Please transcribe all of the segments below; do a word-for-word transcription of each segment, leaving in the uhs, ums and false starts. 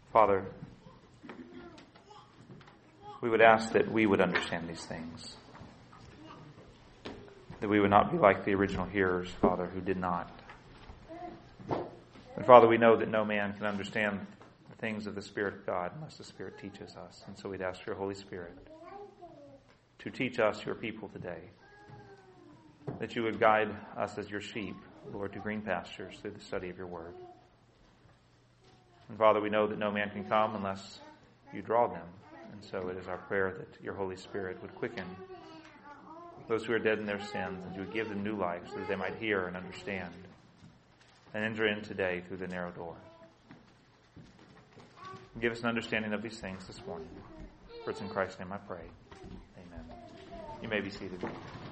Father, we would ask that we would understand these things. That we would not be like the original hearers, Father, who did not. And Father, we know that no man can understand the things of the Spirit of God unless the Spirit teaches us. And so we'd ask for your Holy Spirit to teach us, your people, today. That you would guide us as your sheep, Lord, to green pastures through the study of your word. And Father, we know that no man can come unless you draw them. And so it is our prayer that your Holy Spirit would quicken those who are dead in their sins, and you would give them new life so that they might hear and understand and enter in today through the narrow door. Give us an understanding of these things this morning. For it's in Christ's name I pray. Amen. You may be seated.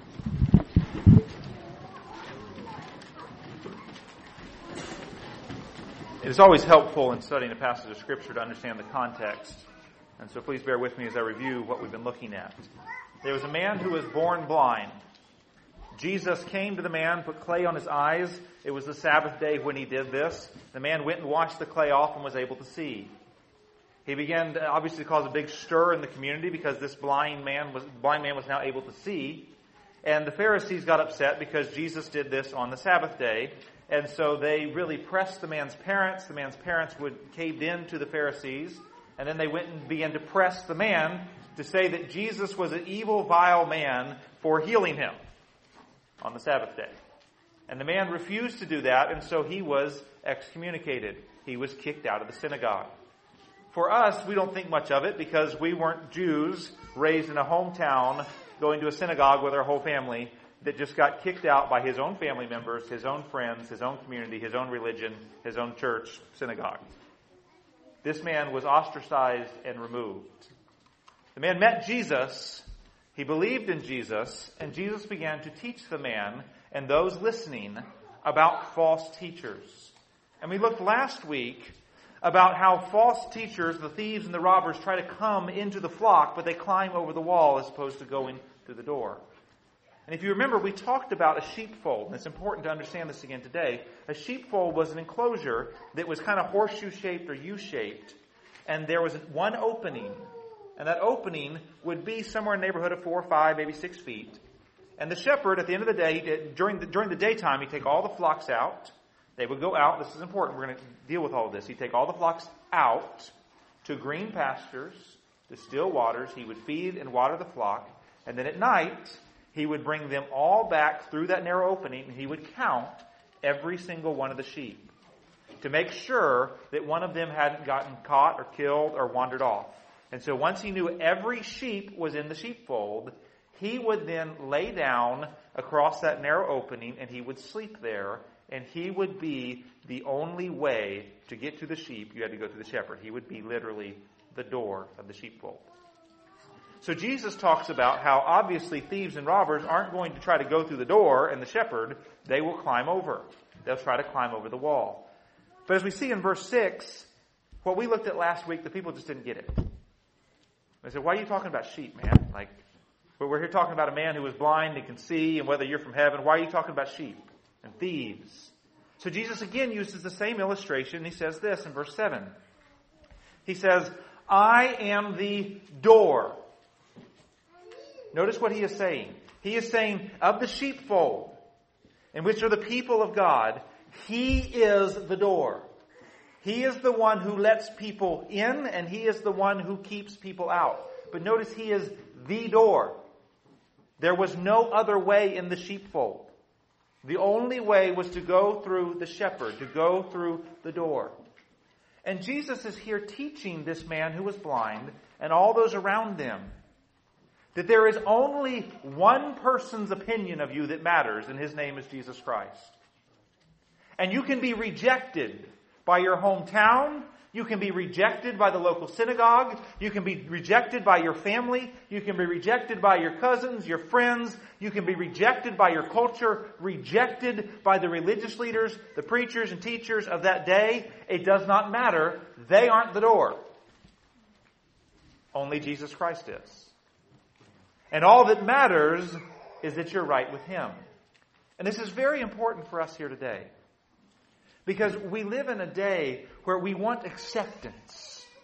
It is always helpful in studying a passage of Scripture to understand the context. And so please bear with me as I review what we've been looking at. There was a man who was born blind. Jesus came to the man, put clay on his eyes. It was the Sabbath day when he did this. The man went and washed the clay off and was able to see. He began to obviously cause a big stir in the community because this blind man was blind man was now able to see. And the Pharisees got upset because Jesus did this on the Sabbath day. And so they really pressed the man's parents. The man's parents would caved in to the Pharisees. And then they went and began to press the man to say that Jesus was an evil, vile man for healing him on the Sabbath day. And the man refused to do that, and so he was excommunicated. He was kicked out of the synagogue. For us, we don't think much of it because we weren't Jews raised in a hometown going to a synagogue with our whole family that just got kicked out by his own family members, his own friends, his own community, his own religion, his own church, synagogue. This man was ostracized and removed. The man met Jesus, he believed in Jesus, and Jesus began to teach the man and those listening about false teachers. And we looked last week about how false teachers, the thieves and the robbers, try to come into the flock, but they climb over the wall as opposed to going through the door. And if you remember, we talked about a sheepfold, and it's important to understand this again today. A sheepfold was an enclosure that was kind of horseshoe-shaped or U-shaped, and there was one opening. And that opening would be somewhere in the neighborhood of four, five, maybe six feet. And the shepherd, at the end of the day, during the, during the daytime, he'd take all the flocks out. They would go out. This is important. We're going to deal with all of this. He'd take all the flocks out to green pastures, to still waters. He would feed and water the flock. And then at night, he would bring them all back through that narrow opening, and he would count every single one of the sheep to make sure that one of them hadn't gotten caught or killed or wandered off. And so once he knew every sheep was in the sheepfold, he would then lay down across that narrow opening and he would sleep there, and he would be the only way to get to the sheep. You had to go through the shepherd. He would be literally the door of the sheepfold. So Jesus talks about how obviously thieves and robbers aren't going to try to go through the door and the shepherd. They will climb over. They'll try to climb over the wall. But as we see in verse six, what we looked at last week, the people just didn't get it. They said, why are you talking about sheep, man? Like, we're here talking about a man who was blind and can see, and whether you're from heaven. Why are you talking about sheep and thieves? So Jesus again uses the same illustration. He says this in verse seven. He says, I am the door. Notice what he is saying. He is saying, of the sheepfold, in which are the people of God, he is the door. He is the one who lets people in, and he is the one who keeps people out. But notice he is the door. There was no other way in the sheepfold. The only way was to go through the shepherd, to go through the door. And Jesus is here teaching this man who was blind and all those around them that there is only one person's opinion of you that matters, and his name is Jesus Christ. And you can be rejected by your hometown. You can be rejected by the local synagogue. You can be rejected by your family. You can be rejected by your cousins, your friends. You can be rejected by your culture, rejected by the religious leaders, the preachers and teachers of that day. It does not matter. They aren't the door. Only Jesus Christ is. And all that matters is that you're right with him. And this is very important for us here today. Because we live in a day where we want acceptance.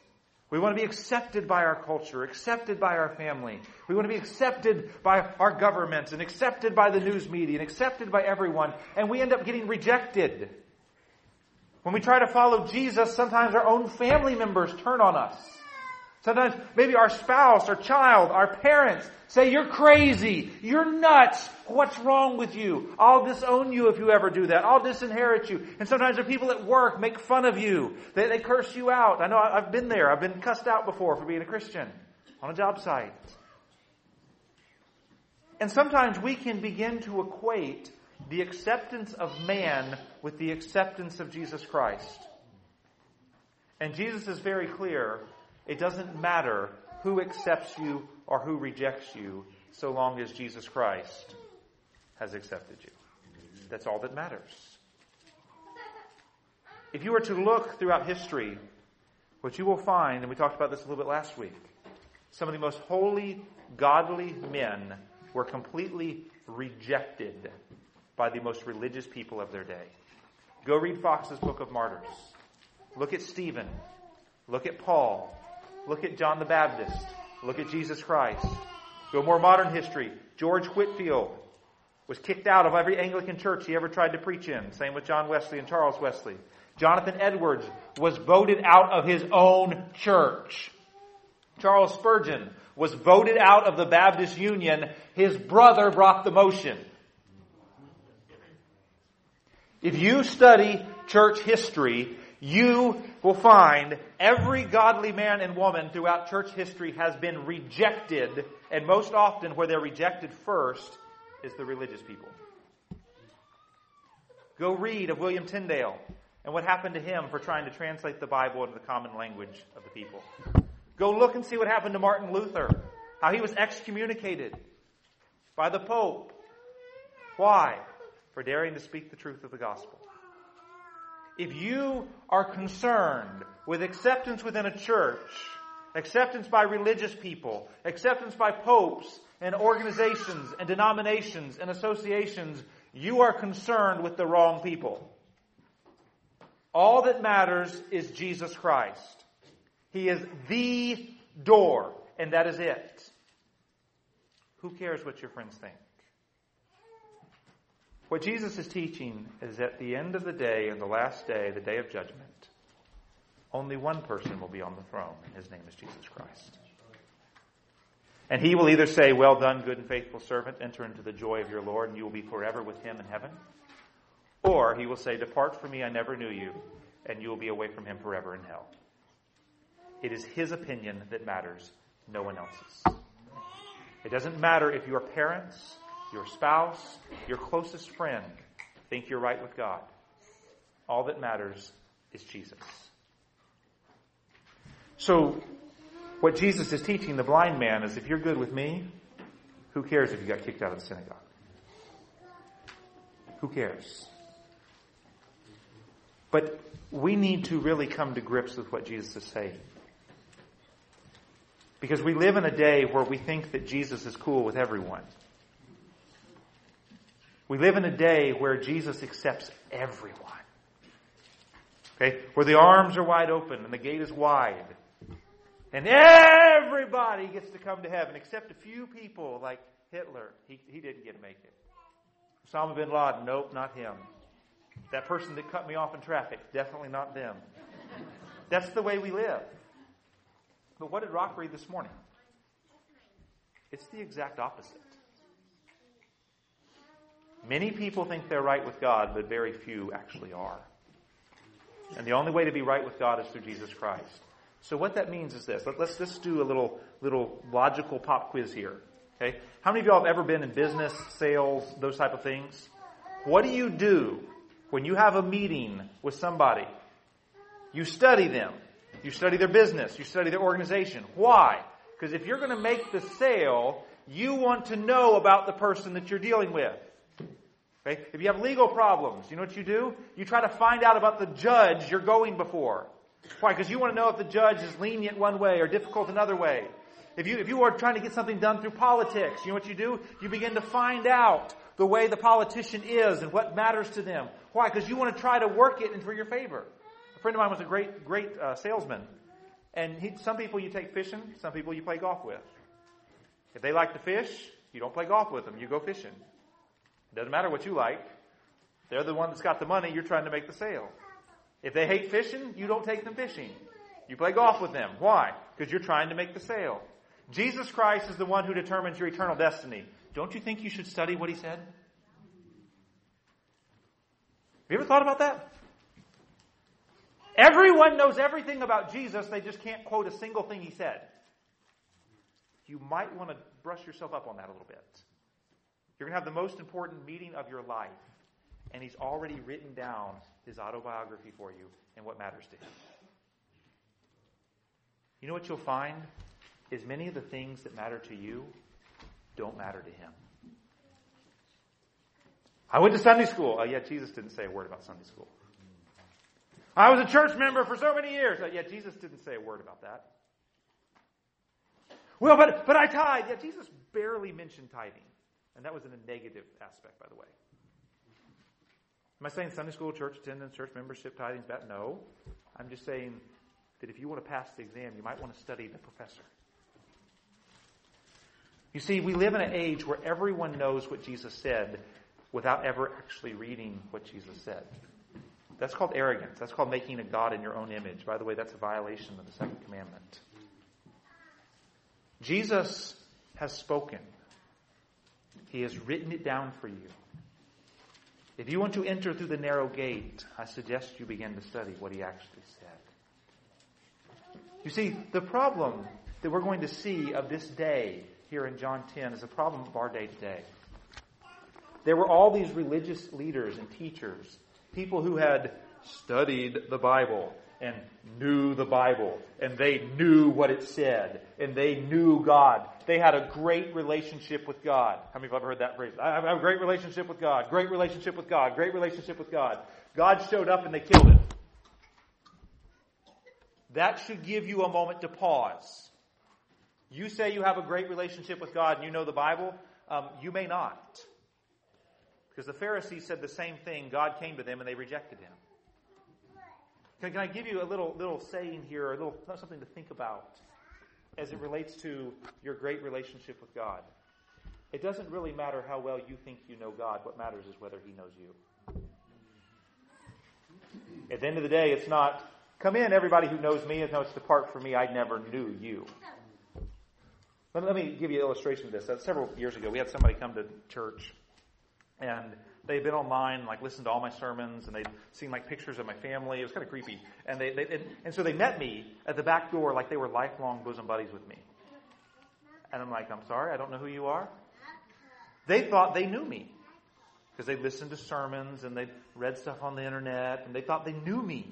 We want to be accepted by our culture, accepted by our family. We want to be accepted by our governments and accepted by the news media and accepted by everyone. And we end up getting rejected. When we try to follow Jesus, sometimes our own family members turn on us. Sometimes maybe our spouse, our child, our parents say, "You're crazy. You're nuts. What's wrong with you? I'll disown you if you ever do that. I'll disinherit you." And sometimes the people at work make fun of you. They, they curse you out. I know I've been there. I've been cussed out before for being a Christian on a job site. And sometimes we can begin to equate the acceptance of man with the acceptance of Jesus Christ. And Jesus is very clear. It doesn't matter who accepts you or who rejects you, so long as Jesus Christ has accepted you. That's all that matters. If you were to look throughout history, what you will find, and we talked about this a little bit last week, some of the most holy, godly men were completely rejected by the most religious people of their day. Go read Fox's Book of Martyrs. Look at Stephen. Look at Paul. Look at John the Baptist. Look at Jesus Christ. Go more modern history. George Whitefield was kicked out of every Anglican church he ever tried to preach in. Same with John Wesley and Charles Wesley. Jonathan Edwards was voted out of his own church. Charles Spurgeon was voted out of the Baptist Union. His brother brought the motion. If you study church history, you will find every godly man and woman throughout church history has been rejected, and most often where they're rejected first is the religious people. Go read of William Tyndale and what happened to him for trying to translate the Bible into the common language of the people. Go look and see what happened to Martin Luther, how he was excommunicated by the Pope. Why? For daring to speak the truth of the gospel. If you are concerned with acceptance within a church, acceptance by religious people, acceptance by popes and organizations and denominations and associations, you are concerned with the wrong people. All that matters is Jesus Christ. He is the door, and that is it. Who cares what your friends think? What Jesus is teaching is at the end of the day, in the last day, the day of judgment, only one person will be on the throne, and his name is Jesus Christ. And he will either say, "Well done, good and faithful servant, enter into the joy of your Lord, and you will be forever with him in heaven." Or he will say, "Depart from me, I never knew you," and you will be away from him forever in hell. It is his opinion that matters, no one else's. It doesn't matter if your parents, your spouse, your closest friend think you're right with God. All that matters is Jesus. So, what Jesus is teaching the blind man is, if you're good with me, who cares if you got kicked out of the synagogue? Who cares? But we need to really come to grips with what Jesus is saying. Because we live in a day where we think that Jesus is cool with everyone. We live in a day where Jesus accepts everyone. Okay? Where the arms are wide open and the gate is wide. And everybody gets to come to heaven except a few people like Hitler. He, he didn't get to make it. Osama bin Laden, nope, not him. That person that cut me off in traffic, definitely not them. That's the way we live. But what did Rock read this morning? It's the exact opposite. Many people think they're right with God, but very few actually are. And the only way to be right with God is through Jesus Christ. So what that means is this. Let, let's just do a little little logical pop quiz here. Okay? How many of y'all have ever been in business, sales, those type of things? What do you do when you have a meeting with somebody? You study them. You study their business. You study their organization. Why? Because if you're going to make the sale, you want to know about the person that you're dealing with. Okay? If you have legal problems, you know what you do? You try to find out about the judge you're going before. Why? Because you want to know if the judge is lenient one way or difficult another way. If you if you are trying to get something done through politics, you know what you do? You begin to find out the way the politician is and what matters to them. Why? Because you want to try to work it in for your favor. A friend of mine was a great, great uh, salesman. And he, some people you take fishing, some people you play golf with. If they like to fish, you don't play golf with them. You go fishing. It doesn't matter what you like. They're the one that's got the money. You're trying to make the sale. If they hate fishing, you don't take them fishing. You play golf with them. Why? Because you're trying to make the sale. Jesus Christ is the one who determines your eternal destiny. Don't you think you should study what he said? Have you ever thought about that? Everyone knows everything about Jesus. They just can't quote a single thing he said. You might want to brush yourself up on that a little bit. You're going to have the most important meeting of your life. And he's already written down his autobiography for you and what matters to him. You know what you'll find? Is many of the things that matter to you don't matter to him. I went to Sunday school. Oh, yeah, Jesus didn't say a word about Sunday school. I was a church member for so many years. Oh, yeah, Jesus didn't say a word about that. Well, but, but I tithe. Yeah, Jesus barely mentioned tithing. And that was in a negative aspect, by the way. Am I saying Sunday school, church attendance, church membership, tithing is bad? No. I'm just saying that if you want to pass the exam, you might want to study the professor. You see, we live in an age where everyone knows what Jesus said without ever actually reading what Jesus said. That's called arrogance. That's called making a God in your own image. By the way, that's a violation of the second commandment. Jesus has spoken. He has written it down for you. If you want to enter through the narrow gate, I suggest you begin to study what he actually said. You see, the problem that we're going to see of this day here in John ten is a problem of our day today. There were all these religious leaders and teachers, people who had studied the Bible and knew the Bible, and they knew what it said, and they knew God. They had a great relationship with God. How many of you have ever heard that phrase? I have a great relationship with God, great relationship with God, great relationship with God. God showed up and they killed him. That should give you a moment to pause. You say you have a great relationship with God and you know the Bible. Um, you may not. Because the Pharisees said the same thing. God came to them and they rejected him. Can, can I give you a little little saying here, a little something to think about as it relates to your great relationship with God? It doesn't really matter how well you think you know God. What matters is whether he knows you. At the end of the day, it's not, come in, everybody who knows me, no, it's depart from me, I never knew you. Let me, let me give you an illustration of this. Uh, several years ago, we had somebody come to church, and they'd been online, like listened to all my sermons, and they'd seen like pictures of my family. It was kind of creepy. And they, they and, and so they met me at the back door like they were lifelong bosom buddies with me. And I'm like, I'm sorry, I don't know who you are. They thought they knew me because they listened to sermons and they read stuff on the internet, and they thought they knew me.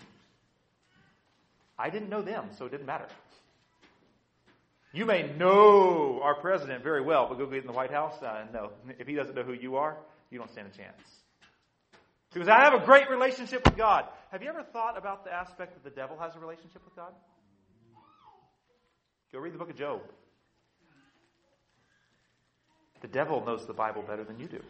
I didn't know them, so it didn't matter. You may know our president very well, but go get in the White House? Uh, no. If he doesn't know who you are, you don't stand a chance. Because I have a great relationship with God. Have you ever thought about the aspect that the devil has a relationship with God? Go read the book of Job. The devil knows the Bible better than you do.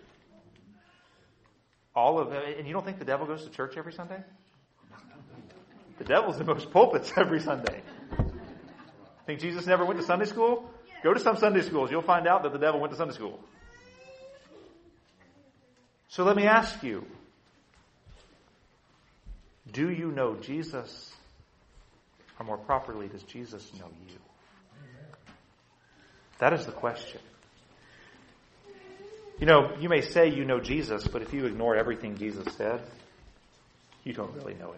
All of it, and you don't think the devil goes to church every Sunday? The devil's in most pulpits every Sunday. Think Jesus never went to Sunday school? Go to some Sunday schools. You'll find out that the devil went to Sunday school. So let me ask you, do you know Jesus? Or more properly, does Jesus know you? That is the question. You know, you may say you know Jesus, but if you ignore everything Jesus said, you don't really know him.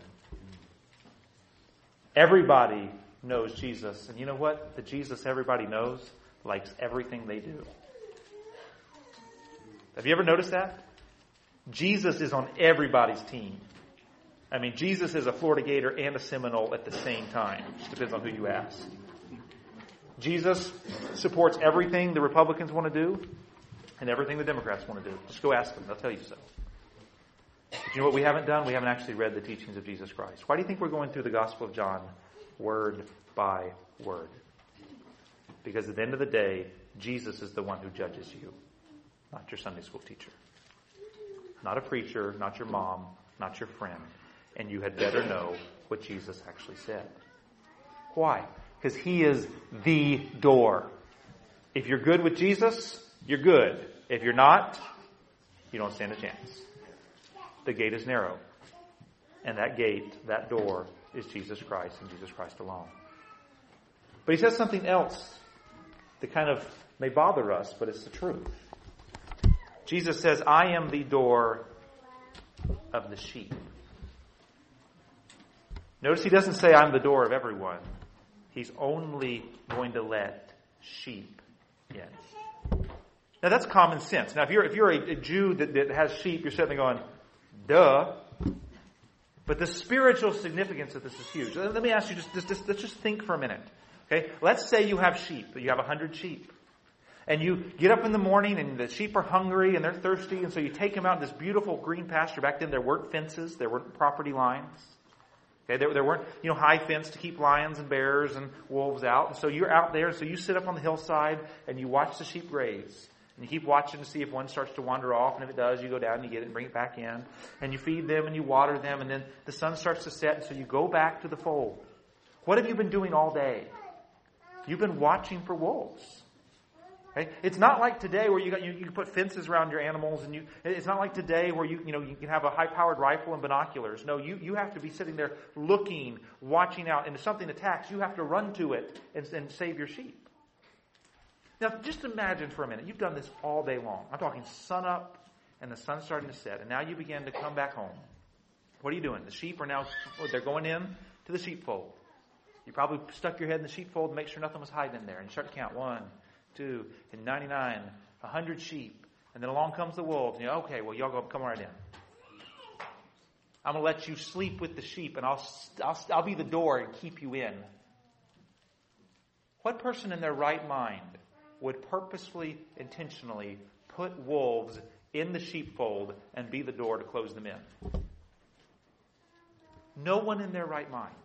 Everybody knows Jesus. And you know what? The Jesus everybody knows likes everything they do. Have you ever noticed that? Jesus is on everybody's team. I mean, Jesus is a Florida Gator and a Seminole at the same time. Just depends on who you ask. Jesus supports everything the Republicans want to do and everything the Democrats want to do. Just go ask them. They'll tell you so. But you know what we haven't done? We haven't actually read the teachings of Jesus Christ. Why do you think we're going through the Gospel of John word by word? Because at the end of the day, Jesus is the one who judges you, not your Sunday school teacher. Not a preacher, not your mom, not your friend. And you had better know what Jesus actually said. Why? Because He is the door. If you're good with Jesus, you're good. If you're not, you don't stand a chance. The gate is narrow. And that gate, that door, is Jesus Christ and Jesus Christ alone. But He says something else that kind of may bother us, but it's the truth. Jesus says, I am the door of the sheep. Notice He doesn't say I'm the door of everyone. He's only going to let sheep in. Now that's common sense. Now if you're if you're a, a Jew that, that has sheep, you're sitting there going, duh. But the spiritual significance of this is huge. Let me ask you, just, just, just let's just think for a minute. Okay, let's say you have sheep. You have a hundred sheep. And you get up in the morning and the sheep are hungry and they're thirsty, and so you take them out in this beautiful green pasture. Back then there weren't fences, there weren't property lines. Okay, there, there weren't, you know, high fence to keep lions and bears and wolves out. And so you're out there, and so you sit up on the hillside and you watch the sheep graze. And you keep watching to see if one starts to wander off, and if it does, you go down and you get it and bring it back in. And you feed them and you water them, and then the sun starts to set, and so you go back to the fold. What have you been doing all day? You've been watching for wolves. Okay? It's not like today where you got, you, you put fences around your animals, and you. It's not like today where you you know you can have a high-powered rifle and binoculars. No, you, you have to be sitting there looking, watching out, and if something attacks, you have to run to it and, and save your sheep. Now, just imagine for a minute, you've done this all day long. I'm talking sun up and the sun's starting to set, and now you begin to come back home. What are you doing? The sheep are now, they're going in to the sheepfold. You probably stuck your head in the sheepfold to make sure nothing was hiding in there. And you start to count one, two, and ninety-nine, a hundred sheep. And then along comes the wolves. And you go, okay, well, y'all go, come right in. I'm going to let you sleep with the sheep, and I'll, I'll, I'll be the door and keep you in. What person in their right mind would purposefully, intentionally put wolves in the sheepfold and be the door to close them in? No one in their right mind.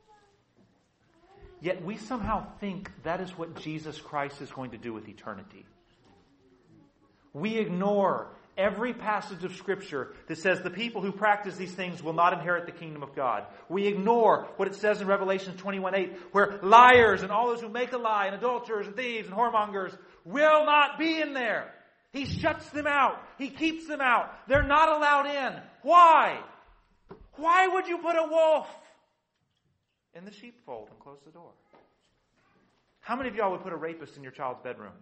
Yet we somehow think that is what Jesus Christ is going to do with eternity. We ignore every passage of Scripture that says the people who practice these things will not inherit the kingdom of God. We ignore what it says in Revelation twenty-one eight, where liars and all those who make a lie, and adulterers and thieves and whoremongers will not be in there. He shuts them out. He keeps them out. They're not allowed in. Why? Why would you put a wolf in the sheepfold and close the door? How many of y'all would put a rapist in your child's bedroom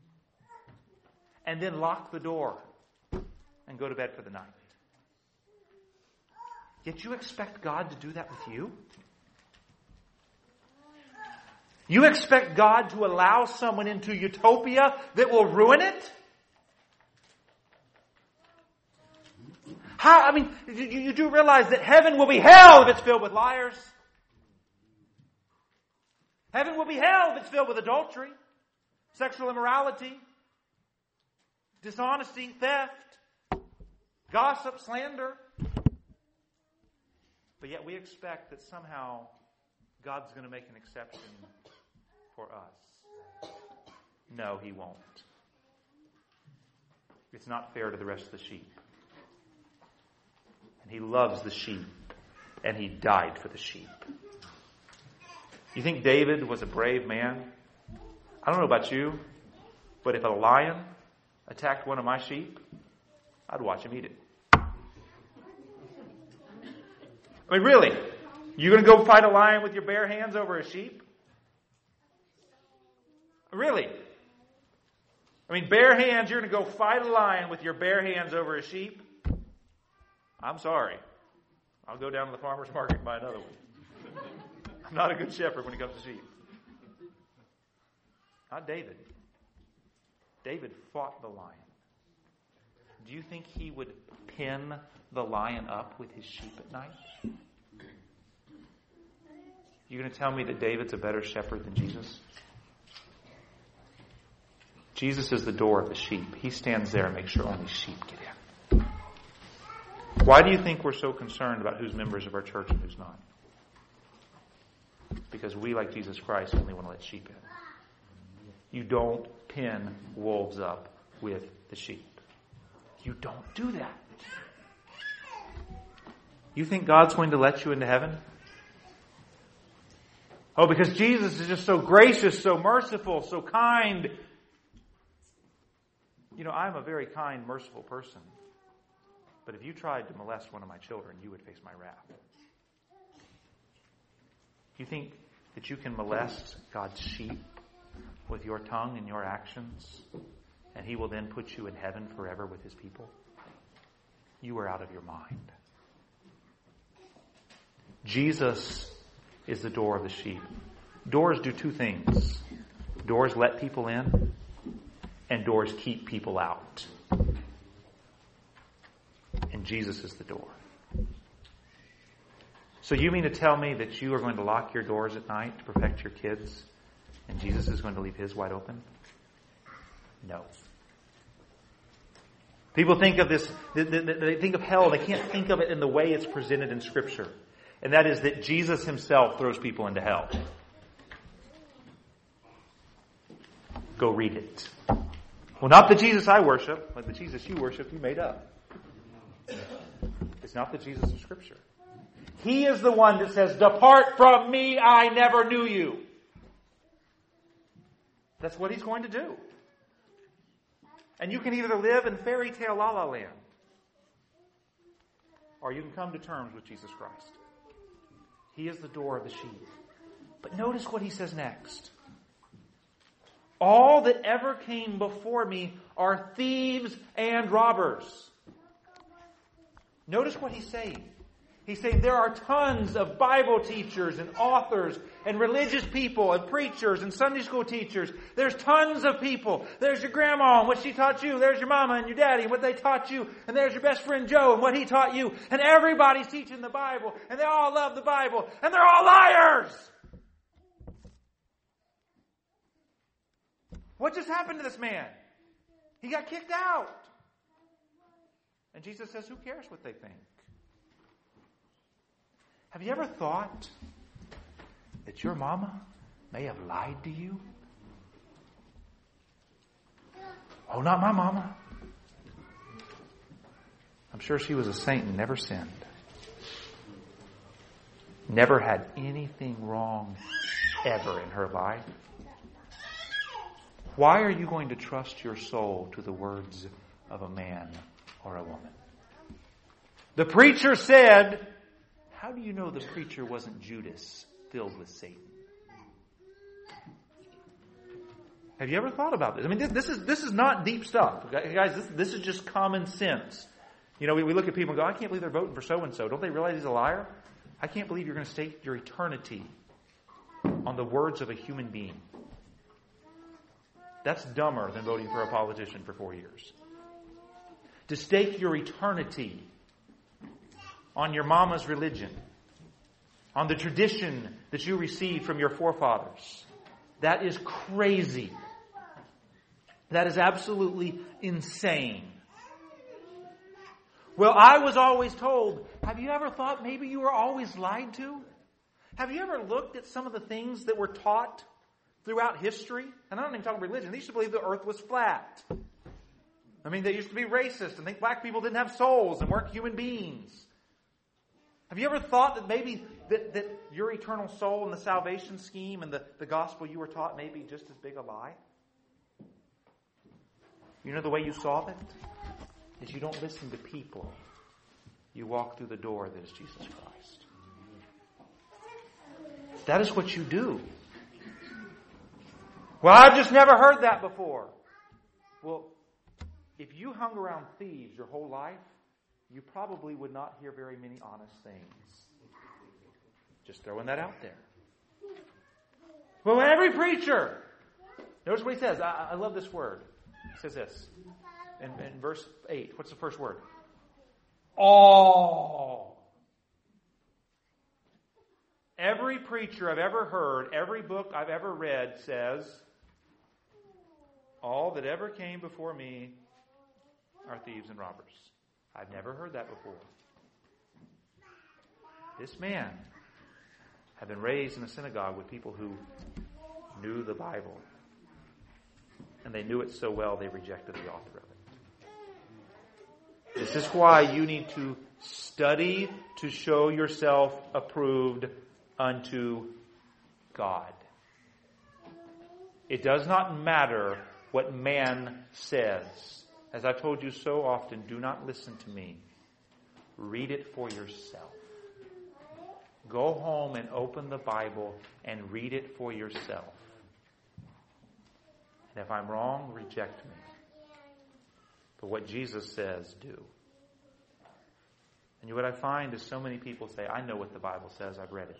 and then lock the door and go to bed for the night? Yet you expect God to do that with you? You expect God to allow someone into utopia that will ruin it? How? I mean, you, you do realize that heaven will be hell if it's filled with liars. Heaven will be hell if it's filled with adultery, sexual immorality, dishonesty, theft, gossip, slander. But yet we expect that somehow God's going to make an exception for us. No, He won't. It's not fair to the rest of the sheep. And He loves the sheep, and He died for the sheep. You think David was a brave man? I don't know about you, but if a lion attacked one of my sheep, I'd watch him eat it. I mean, really? You going to go fight a lion with your bare hands over a sheep? Really? I mean, bare hands, you're going to go fight a lion with your bare hands over a sheep? I'm sorry. I'll go down to the farmer's market and buy another one. I'm not a good shepherd when it comes to sheep. Not David. David fought the lion. Do you think he would pin the lion up with his sheep at night? You're going to tell me that David's a better shepherd than Jesus? Jesus is the door of the sheep. He stands there and makes sure only sheep get in. Why do you think we're so concerned about who's members of our church and who's not? Because we, like Jesus Christ, only want to let sheep in. You don't pin wolves up with the sheep. You don't do that. You think God's going to let you into heaven? Oh, because Jesus is just so gracious, so merciful, so kind. You know, I'm a very kind, merciful person. But if you tried to molest one of my children, you would face my wrath. You think that you can molest God's sheep with your tongue and your actions, and He will then put you in heaven forever with His people? You are out of your mind. Jesus is the door of the sheep. Doors do two things. Doors let people in, and doors keep people out. And Jesus is the door. So you mean to tell me that you are going to lock your doors at night to protect your kids, and Jesus is going to leave His wide open? No. People think of this, they think of hell, they can't think of it in the way it's presented in Scripture. And that is that Jesus Himself throws people into hell. Go read it. Well, not the Jesus I worship, but the Jesus you worship you made up. It's not the Jesus of Scripture. He is the one that says, "Depart from me, I never knew you." That's what He's going to do. And you can either live in fairy tale la la land, or you can come to terms with Jesus Christ. He is the door of the sheep. But notice what He says next. All that ever came before me are thieves and robbers. Notice what He's saying. He's saying there are tons of Bible teachers and authors and religious people and preachers and Sunday school teachers. There's tons of people. There's your grandma and what she taught you. There's your mama and your daddy and what they taught you. And there's your best friend Joe and what he taught you. And everybody's teaching the Bible. And they all love the Bible. And they're all liars. What just happened to this man? He got kicked out. And Jesus says, who cares what they think? Have you ever thought that your mama may have lied to you? Oh, not my mama. I'm sure she was a saint and never sinned. Never had anything wrong ever in her life. Why are you going to trust your soul to the words of a man or a woman? The preacher said, how do you know the preacher wasn't Judas filled with Satan? Have you ever thought about this? I mean, this, this is this is not deep stuff. Okay? Guys, this, this is just common sense. You know, we, we look at people and go, I can't believe they're voting for so-and-so. Don't they realize he's a liar? I can't believe you're going to stake your eternity on the words of a human being. That's dumber than voting for a politician for four years. To stake your eternity on your mama's religion, on the tradition that you received from your forefathers, that is crazy. That is absolutely insane. Well, I was always told, have you ever thought maybe you were always lied to? Have you ever looked at some of the things that were taught throughout history? And I'm not even talking religion. They used to believe the earth was flat. I mean, they used to be racist and think black people didn't have souls and weren't human beings. Have you ever thought that maybe that, that your eternal soul and the salvation scheme and the, the gospel you were taught may be just as big a lie? You know the way you solve it? Is you don't listen to people. You walk through the door that is Jesus Christ. That is what you do. Well, I've just never heard that before. Well, if you hung around thieves your whole life, you probably would not hear very many honest things. Just throwing that out there. Well, every preacher. Notice what he says. I, I love this word. He says this. In, in verse eight, what's the first word? All. Every preacher I've ever heard, every book I've ever read says, all that ever came before me are thieves and robbers. I've never heard that before. This man had been raised in a synagogue with people who knew the Bible. And they knew it so well they rejected the author of it. This is why you need to study to show yourself approved unto God. It does not matter what man says. As I've told you so often, do not listen to me. Read it for yourself. Go home and open the Bible and read it for yourself. And if I'm wrong, reject me. But what Jesus says, do. And what I find is so many people say, I know what the Bible says, I've read it.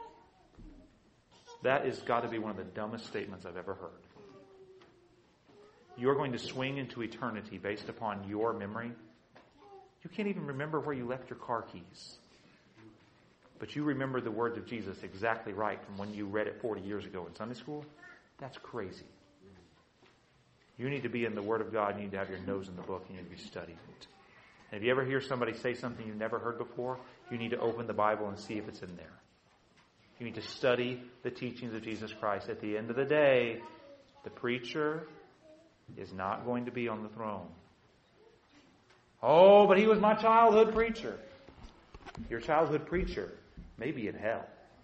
That has got to be one of the dumbest statements I've ever heard. You're going to swing into eternity based upon your memory. You can't even remember where you left your car keys. But you remember the words of Jesus exactly right from when you read it forty years ago in Sunday school? That's crazy. You need to be in the Word of God. You need to have your nose in the book. You need to be studying it. And if you ever hear somebody say something you've never heard before, you need to open the Bible and see if it's in there. You need to study the teachings of Jesus Christ. At the end of the day, the preacher is not going to be on the throne. Oh, but he was my childhood preacher. Your childhood preacher may be in hell.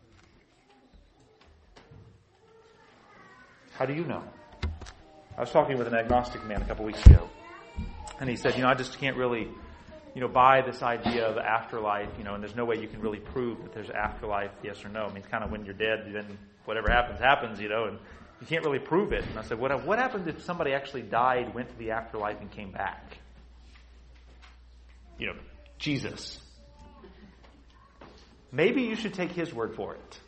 How do you know? I was talking with an agnostic man a couple weeks ago, and he said, you know, I just can't really, you know, buy this idea of afterlife, you know, and there's no way you can really prove that there's afterlife, yes or no. I mean, it's kind of when you're dead, then whatever happens, happens, you know, and you can't really prove it. And I said, what, what happens if somebody actually died, went to the afterlife, and came back? You know, Jesus. Maybe you should take his word for it.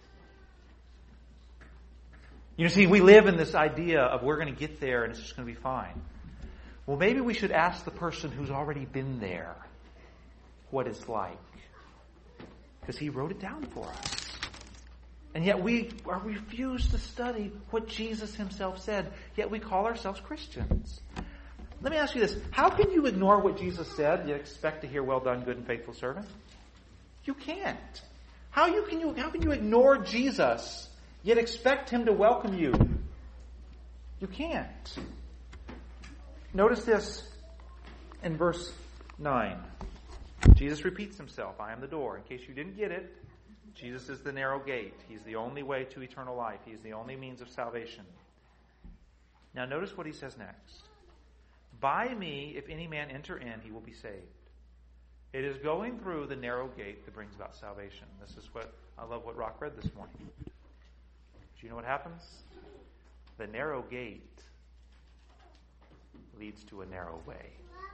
You see, we live in this idea of we're going to get there and it's just going to be fine. Well, maybe we should ask the person who's already been there what it's like. Because he wrote it down for us. And yet we are refused to study what Jesus himself said. Yet we call ourselves Christians. Let me ask you this. How can you ignore what Jesus said yet expect to hear, well done, good and faithful servant? You can't. How, you can, you, how can you ignore Jesus yet expect him to welcome you? You can't. Notice this in verse nine. Jesus repeats himself. I am the door. In case you didn't get it, Jesus is the narrow gate. He's the only way to eternal life. He's the only means of salvation. Now notice what he says next. By me, if any man enter in, he will be saved. It is going through the narrow gate that brings about salvation. This is what I love what Rock read this morning. Do you know what happens? The narrow gate leads to a narrow way.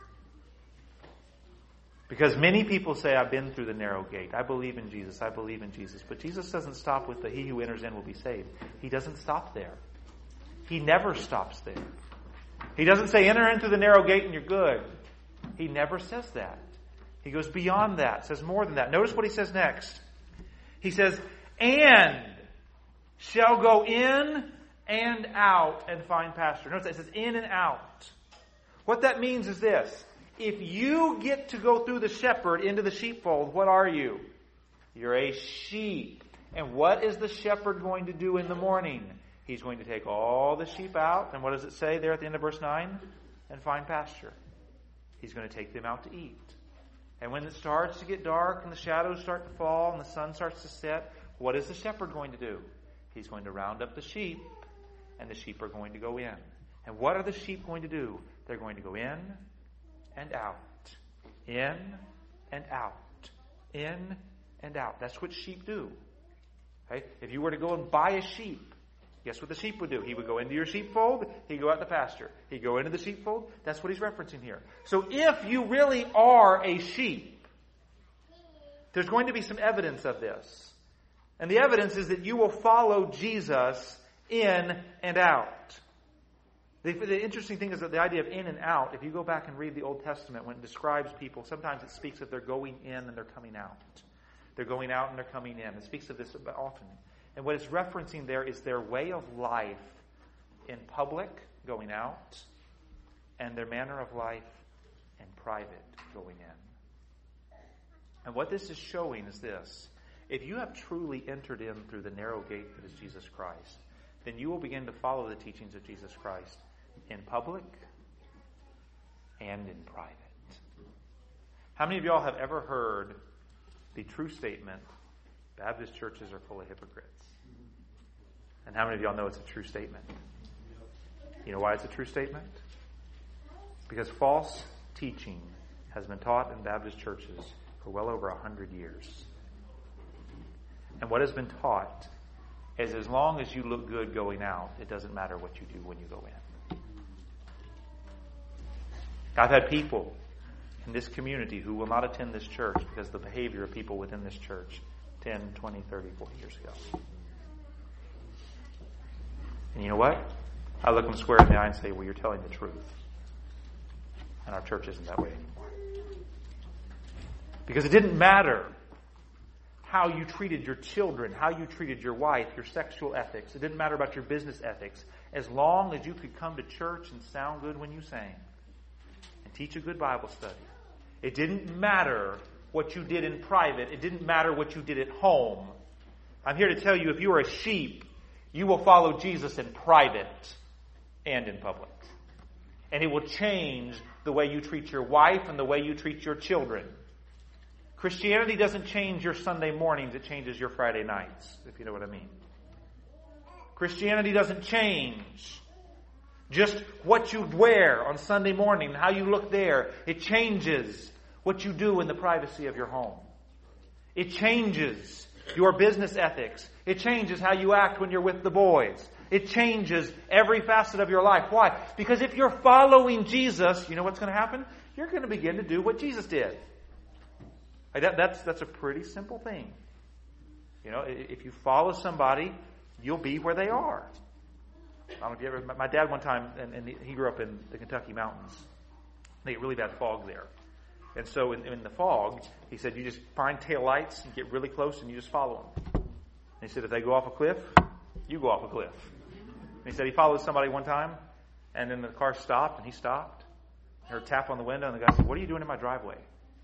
Because many people say, I've been through the narrow gate. I believe in Jesus. I believe in Jesus. But Jesus doesn't stop with the he who enters in will be saved. He doesn't stop there. He never stops there. He doesn't say, enter into the narrow gate and you're good. He never says that. He goes beyond that, says more than that. Notice what he says next. He says, and shall go in and out and find pasture. Notice that it says in and out. What that means is this. If you get to go through the shepherd into the sheepfold, what are you? You're a sheep. And what is the shepherd going to do in the morning? He's going to take all the sheep out, and what does it say there at the end of verse nine? And find pasture. He's going to take them out to eat. And when it starts to get dark and the shadows start to fall and the sun starts to set, what is the shepherd going to do? He's going to round up the sheep, and the sheep are going to go in. And what are the sheep going to do? They're going to go in and out. In and out. In and out. That's what sheep do. Okay? If you were to go and buy a sheep, guess what the sheep would do? He would go into your sheepfold. He'd go out the pasture. He'd go into the sheepfold. That's what he's referencing here. So if you really are a sheep, there's going to be some evidence of this. And the evidence is that you will follow Jesus in and out. The, the interesting thing is that the idea of in and out, if you go back and read the Old Testament, when it describes people, sometimes it speaks of they're going in and they're coming out. They're going out and they're coming in. It speaks of this often. And what it's referencing there is their way of life in public, going out, and their manner of life in private, going in. And what this is showing is this. If you have truly entered in through the narrow gate that is Jesus Christ, then you will begin to follow the teachings of Jesus Christ in public and in private. How many of y'all have ever heard the true statement, Baptist churches are full of hypocrites? And how many of y'all know it's a true statement? You know why it's a true statement? Because false teaching has been taught in Baptist churches for well over a hundred years. And what has been taught is as long as you look good going out, it doesn't matter what you do when you go in. I've had people in this community who will not attend this church because of the behavior of people within this church ten, twenty, thirty, forty years ago. And you know what? I look them square in the eye and say, well, you're telling the truth. And our church isn't that way anymore. Because it didn't matter how you treated your children, how you treated your wife, your sexual ethics. It didn't matter about your business ethics. As long as you could come to church and sound good when you sang and teach a good Bible study. It didn't matter what you did in private. It didn't matter what you did at home. I'm here to tell you, if you are a sheep, you will follow Jesus in private and in public. And it will change the way you treat your wife and the way you treat your children. Christianity doesn't change your Sunday mornings, it changes your Friday nights, if you know what I mean. Christianity doesn't change just what you wear on Sunday morning, how you look there. It changes what you do in the privacy of your home. It changes your business ethics. It changes how you act when you're with the boys. It changes every facet of your life. Why? Because if you're following Jesus, you know what's going to happen? You're going to begin to do what Jesus did. That, that's, that's a pretty simple thing. You know, if you follow somebody, you'll be where they are. I don't know if you ever, my dad one time, and, and he grew up in the Kentucky mountains. They get really bad fog there. And so in, in the fog, he said, you just find tail lights and get really close and you just follow them. And he said, if they go off a cliff, you go off a cliff. And he said he followed somebody one time, and then the car stopped, and he stopped. He heard a tap on the window, and the guy said, what are you doing in my driveway?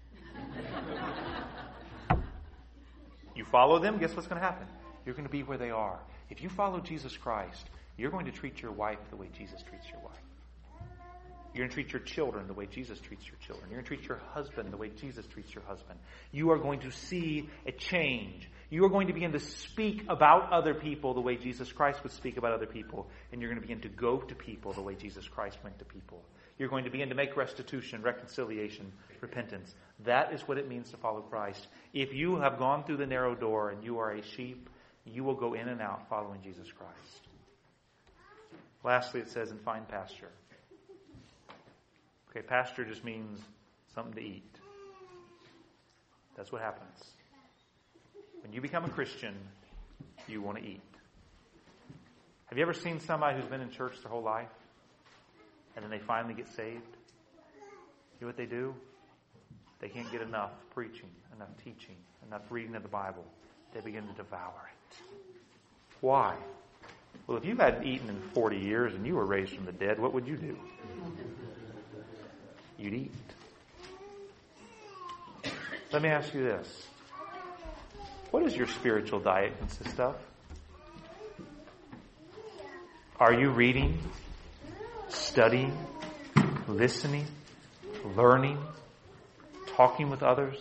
You follow them, guess what's going to happen? You're going to be where they are. If you follow Jesus Christ, you're going to treat your wife the way Jesus treats your wife. You're going to treat your children the way Jesus treats your children. You're going to treat your husband the way Jesus treats your husband. You are going to see a change. You are going to begin to speak about other people the way Jesus Christ would speak about other people. And you're going to begin to go to people the way Jesus Christ went to people. You're going to begin to make restitution, reconciliation, repentance. That is what it means to follow Christ. If you have gone through the narrow door and you are a sheep, you will go in and out following Jesus Christ. Lastly, it says in fine pasture. Okay, pasture just means something to eat. That's what happens. When you become a Christian, you want to eat. Have you ever seen somebody who's been in church their whole life and then they finally get saved? You know what they do? They can't get enough preaching, enough teaching, enough reading of the Bible. They begin to devour it. Why? Well, if you hadn't eaten in forty years and you were raised from the dead, what would you do? You'd eat. Let me ask you this. What does your spiritual diet consist of? Are you reading, studying, listening, learning, talking with others?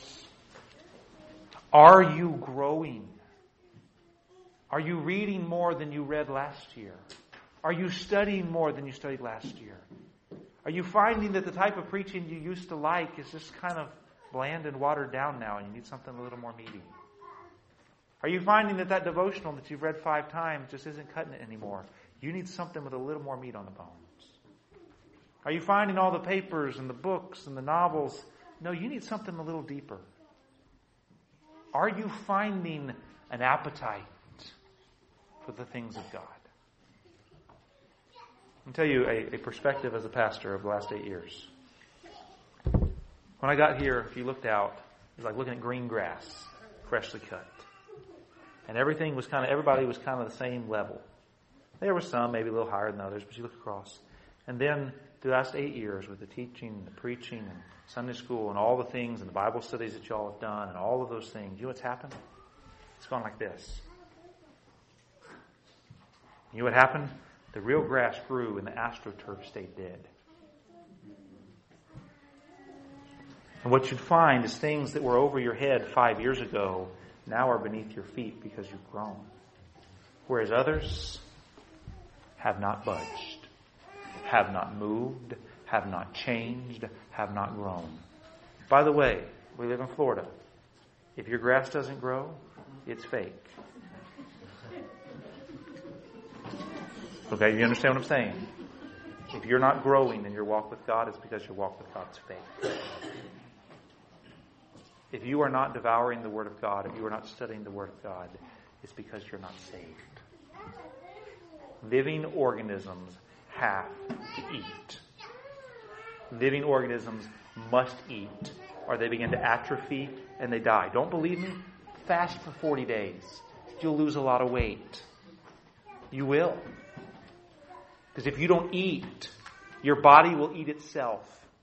Are you growing? Are you reading more than you read last year? Are you studying more than you studied last year? Are you finding that the type of preaching you used to like is just kind of bland and watered down now and you need something a little more meaty? Are you finding that that devotional that you've read five times just isn't cutting it anymore? You need something with a little more meat on the bones. Are you finding all the papers and the books and the novels? No, you need something a little deeper. Are you finding an appetite for the things of God? I'll tell you a, a perspective as a pastor of the last eight years. When I got here, if you looked out, it was like looking at green grass, freshly cut. And everything was kind of, everybody was kind of the same level. There were some maybe a little higher than others, but you look across. And then the last eight years with the teaching and the preaching and Sunday school and all the things and the Bible studies that y'all have done and all of those things, you know what's happened? It's gone like this. You know what happened? The real grass grew and the astroturf stayed dead. And what you'd find is things that were over your head five years ago now are beneath your feet because you've grown. Whereas others, have not budged, have not moved, have not changed, have not grown. By the way, we live in Florida. If your grass doesn't grow, it's fake. Okay, you understand what I'm saying? If you're not growing in your walk with God, it's because your walk with God's fake. If you are not devouring the Word of God, if you are not studying the Word of God, it's because you're not saved. Living organisms have to eat. Living organisms must eat, or they begin to atrophy and they die. Don't believe me? Fast for forty days. You'll lose a lot of weight. You will. Because if you don't eat, your body will eat itself.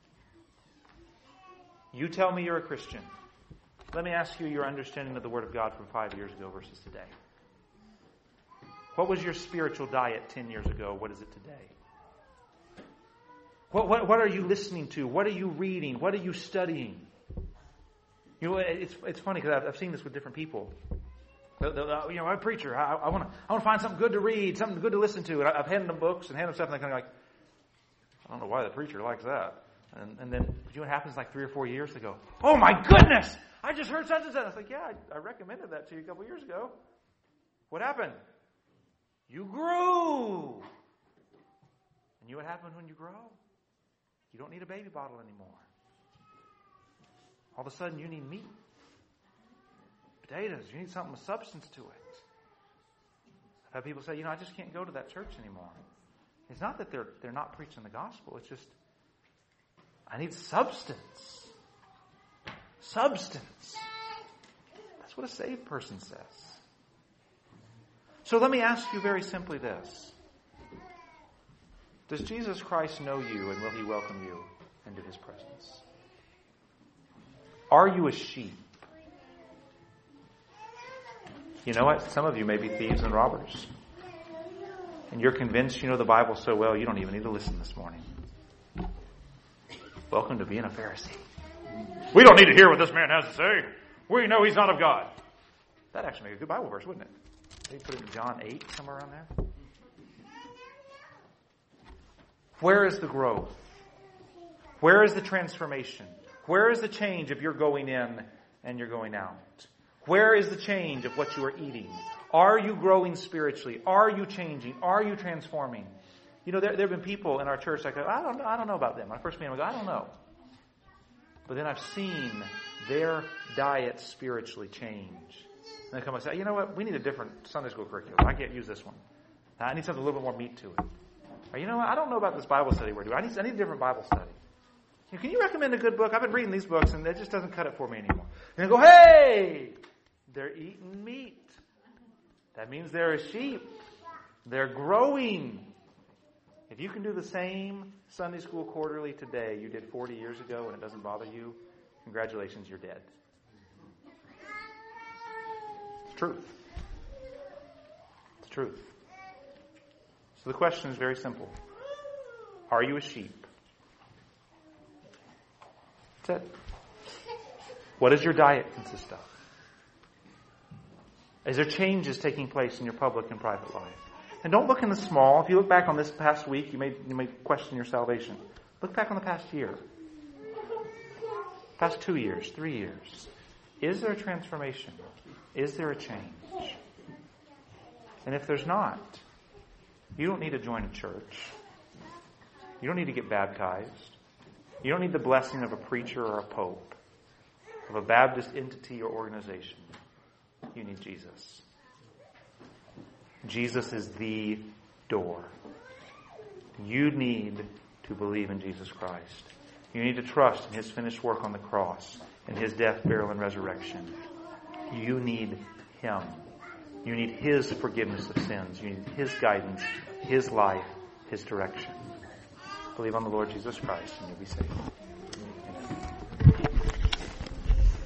You tell me you're a Christian. Let me ask you your understanding of the Word of God from five years ago versus today. What was your spiritual diet ten years ago? What is it today? What, what, what are you listening to? What are you reading? What are you studying? You know, it's it's funny because I've, I've seen this with different people. They'll, they'll, you know, I'm a preacher. I, I want to I want to find something good to read, something good to listen to. And I, I've handed them books and handed them stuff, and they're kind of like, I don't know why the preacher likes that. And, and then, you know what happens like three or four years? They go, oh my goodness! I just heard such and such. I was like, yeah, I, I recommended that to you a couple years ago. What happened? You grew. And you know what happens when you grow? You don't need a baby bottle anymore. All of a sudden, you need meat. Potatoes. You need something with substance to it. I've had people say, you know, I just can't go to that church anymore. It's not that they're they're not preaching the gospel. It's just, I need substance. Substance. That's what a saved person says. So let me ask you very simply this. Does Jesus Christ know you, and will He welcome you into His presence? Are you a sheep? You know what? Some of you may be thieves and robbers. And you're convinced you know the Bible so well, you don't even need to listen this morning. Welcome to being a Pharisee. We don't need to hear what this man has to say. We know he's not of God. That'd actually make a good Bible verse, wouldn't it? Maybe put it in John eight, somewhere around there. Where is the growth? Where is the transformation? Where is the change if you're going in and you're going out? Where is the change of what you are eating? Are you growing spiritually? Are you changing? Are you transforming? You know, there, there have been people in our church that go, I don't know, I don't know about them. When I first meet them, I go, I don't know. But then I've seen their diet spiritually change. And they come and say, you know what? We need a different Sunday school curriculum. I can't use this one. I need something a little bit more meat to it. Or, you know what? I don't know about this Bible study we're doing. I need, I need a different Bible study. You know, can you recommend a good book? I've been reading these books and it just doesn't cut it for me anymore. And they go, hey, they're eating meat. That means they're a sheep. They're growing. If you can do the same Sunday school quarterly today you did forty years ago and it doesn't bother you, congratulations, you're dead. It's truth. It's truth. So the question is very simple. Are you a sheep? That's it. What does your diet consist of? Is there changes taking place in your public and private life? And don't look in the small. If you look back on this past week, you may you may question your salvation. Look back on the past year. Past two years, three years. Is there a transformation? Is there a change? And if there's not, you don't need to join a church. You don't need to get baptized. You don't need the blessing of a preacher or a pope, of a Baptist entity or organization. You need Jesus. Jesus is the door. You need to believe in Jesus Christ. You need to trust in His finished work on the cross, in His death, burial, and resurrection. You need Him. You need His forgiveness of sins. You need His guidance, His life, His direction. Believe on the Lord Jesus Christ and you'll be saved.